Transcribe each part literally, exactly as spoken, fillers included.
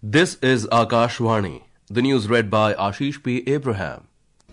This is Akashvani. The news read by Ashish P. Abraham.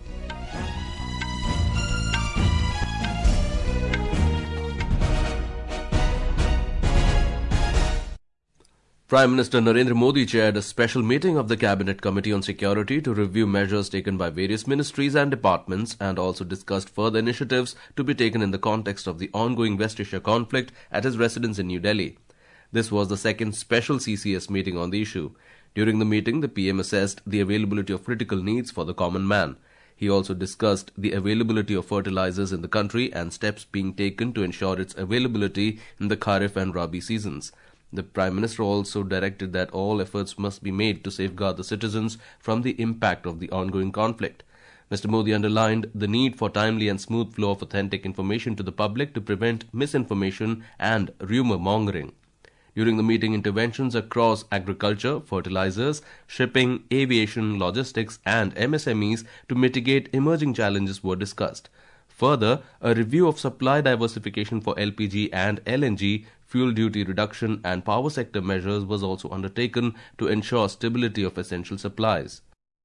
Prime Minister Narendra Modi chaired a special meeting of the Cabinet Committee on Security to review measures taken by various ministries and departments and also discussed further initiatives to be taken in the context of the ongoing West Asia conflict at his residence in New Delhi. This was the second special C C S meeting on the issue. During the meeting, the P M assessed the availability of critical needs for the common man. He also discussed the availability of fertilizers in the country and steps being taken to ensure its availability in the Kharif and Rabi seasons. The Prime Minister also directed that all efforts must be made to safeguard the citizens from the impact of the ongoing conflict. Mister Modi underlined the need for timely and smooth flow of authentic information to the public to prevent misinformation and rumour mongering. During the meeting, interventions across agriculture, fertilizers, shipping, aviation, logistics and M S M Es to mitigate emerging challenges were discussed. Further, a review of supply diversification for L P G and L N G, fuel duty reduction and power sector measures was also undertaken to ensure stability of essential supplies.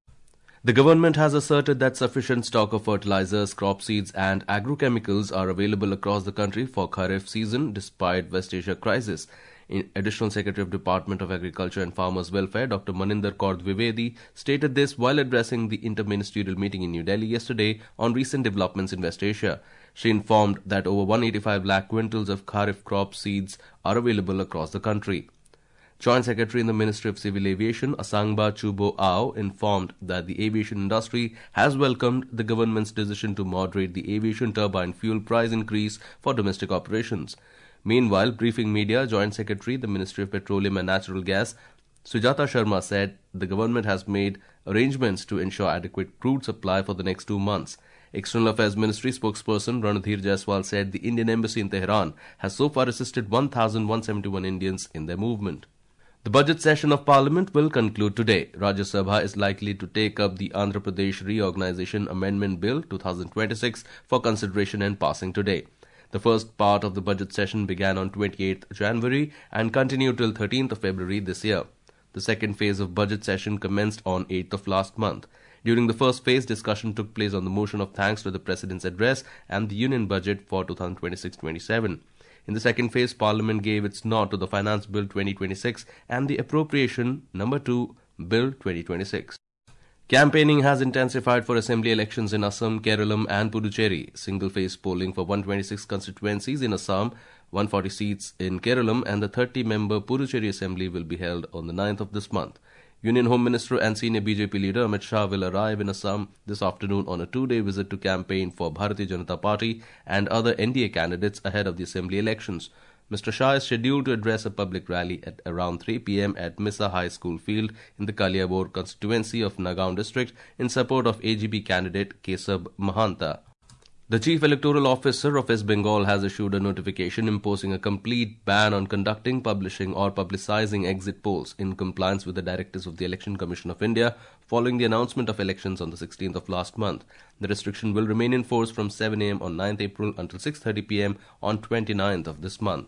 The government has asserted that sufficient stock of fertilizers, crop seeds and agrochemicals are available across the country for Kharif season despite West Asia crisis. In Additional Secretary of Department of Agriculture and Farmers Welfare, Doctor Maninder Kaur Dwivedi, stated this while addressing the interministerial meeting in New Delhi yesterday on recent developments in West Asia. She informed that over one hundred eighty-five lakh quintals of Kharif crop seeds are available across the country. Joint Secretary in the Ministry of Civil Aviation, Asangba Chubo Ao, informed that the aviation industry has welcomed the government's decision to moderate the aviation turbine fuel price increase for domestic operations. Meanwhile, briefing media, Joint Secretary, the Ministry of Petroleum and Natural Gas, Sujata Sharma said the government has made arrangements to ensure adequate crude supply for the next two months. External Affairs Ministry spokesperson Ranadhir Jaiswal said the Indian Embassy in Tehran has so far assisted one thousand one hundred seventy-one Indians in their movement. The budget session of Parliament will conclude today. Rajya Sabha is likely to take up the Andhra Pradesh Reorganisation Amendment Bill twenty twenty-six for consideration and passing today. The first part of the budget session began on twenty-eighth January and continued till thirteenth of February this year. The second phase of budget session commenced on eighth of last month. During the first phase, discussion took place on the motion of thanks to the President's address and the Union Budget for twenty twenty-six twenty-seven. In the second phase, Parliament gave its nod to the Finance Bill twenty twenty-six and the Appropriation Number two Bill twenty twenty-six. Campaigning has intensified for assembly elections in Assam, Kerala and Puducherry. Single-phase polling for one hundred twenty-six constituencies in Assam, one hundred forty seats in Kerala and the thirty-member Puducherry Assembly will be held on the ninth of this month. Union Home Minister and senior B J P leader Amit Shah will arrive in Assam this afternoon on a two-day visit to campaign for Bharatiya Janata Party and other N D A candidates ahead of the assembly elections. Mister Shah is scheduled to address a public rally at around three p m at Misa High School Field in the Kaliabor constituency of Nagaon district in support of A G P candidate Kesab Mahanta. The Chief Electoral Officer of West Bengal has issued a notification imposing a complete ban on conducting, publishing or publicizing exit polls in compliance with the directives of the Election Commission of India following the announcement of elections on the sixteenth of last month. The restriction will remain in force from seven a m on ninth April until six thirty p m on twenty-ninth of this month.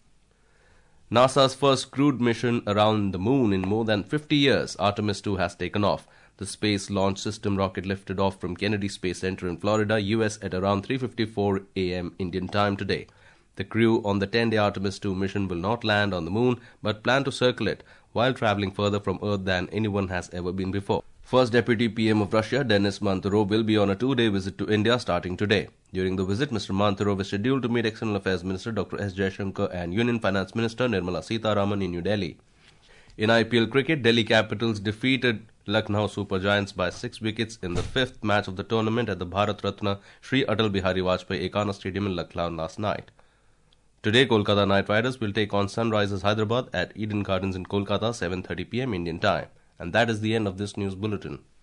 NASA's first crewed mission around the moon in more than fifty years, Artemis two, has taken off. The Space Launch System rocket lifted off from Kennedy Space Center in Florida, U S at around three fifty-four a m Indian time today. The crew on the ten-day Artemis two mission will not land on the moon but plan to circle it while traveling further from Earth than anyone has ever been before. First Deputy P M of Russia, Denis Manturov, will be on a two-day visit to India starting today. During the visit, Mister Manturov is scheduled to meet External Affairs Minister Doctor S. Jaishankar and Union Finance Minister Nirmala Sitharaman in New Delhi. In I P L cricket, Delhi Capitals defeated Lucknow Super Giants by six wickets in the fifth match of the tournament at the Bharat Ratna Shri Atal Bihari Vajpayee Ekana Stadium in Lucknow last night. Today, Kolkata Knight Riders will take on Sunrisers Hyderabad at Eden Gardens in Kolkata, seven thirty p m Indian time. And that is the end of this news bulletin.